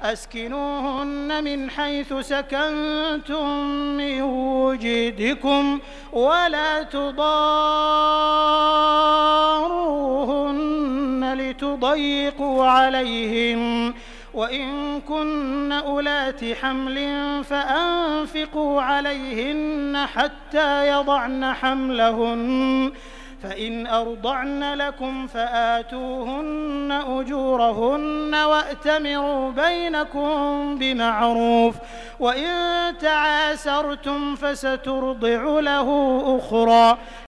أسكنوهن من حيث سكنتم من وجدكم ولا تضاروهن لتضيقوا عليهم، وإن كن أولات حمل فأنفقوا عليهن حتى يضعن حملهن، فإن أرضعن لكم فآتوهن أجورهن وأتمروا بينكم بمعروف، وإن تعاسرتم فسترضع له أخرى